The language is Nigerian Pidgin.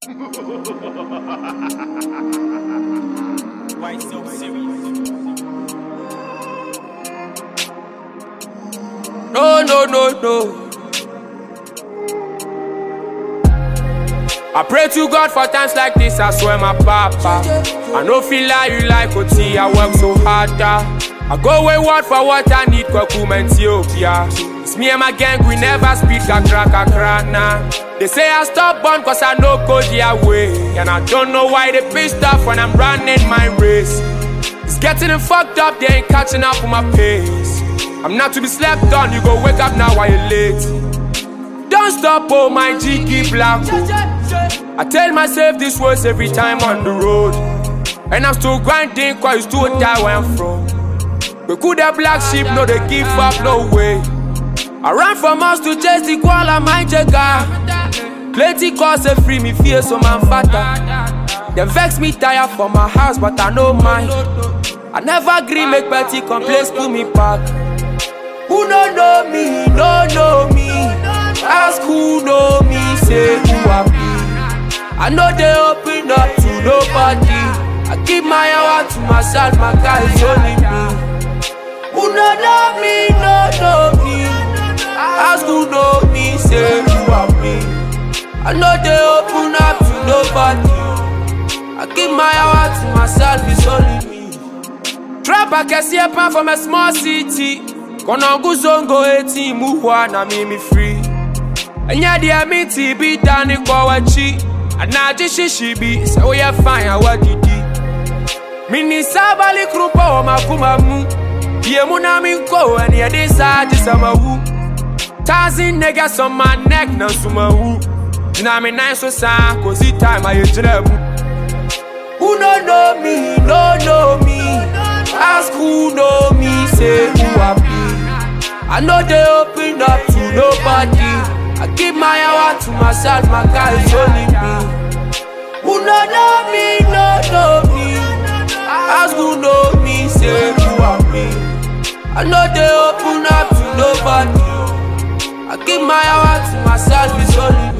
Why so serious? No. I pray to God for times like this, I swear my papa. I no feel like you like OT, I work so harder. I go wayward for what I need, Kwakum Ethiopia. It's me and my gang, we never speak kakra nah. They say I stop born cause I no go their way. And I don't know why they pissed off when I'm running my race. It's getting them fucked up, they ain't catching up with my pace. I'm not to be slept on, you go wake up now while you're late. Don't stop, oh my G, keep black. I tell myself this words every time on the road. And I'm still grinding cause it's too tired where I'm from. We could have black sheep, no they give up, no way. I ran from us to chase the koala, my jagger. Plenty cause they free me fear, so man fatter. They vex me tired for my house, but I know mine. I never agree, make petty complaints, pull me back. Who don't know me, don't know me. Ask who know me, say who I be. I know they open up to nobody. I keep my hour to myself, my guys only me. Who don't know me, don't know me. Ask who know me, say who I be. I know they open up to nobody. I keep my hour to myself, it's only me. Trap I can see a pan from a small city. Konongu zongo 18 muhwa na mimi free. Enya dia miti bi dani kwa wachi. Anaji shishibi se oya fanya wadidi. Mini sabali krupa wa makumamu. Ye muna minko and ye decide samawu. Tazi niggas on my neck na sumawu. Jina me nice so sa kozi time aye jirebu. Who don't know me, don't know me. Ask who know me, say who I be. I know they open up to nobody. I keep my hour to myself, my guys only me. Who don't know me, don't know me. Ask who know me, say who I be. I know they open up to nobody. I keep my hour to myself, it's only me.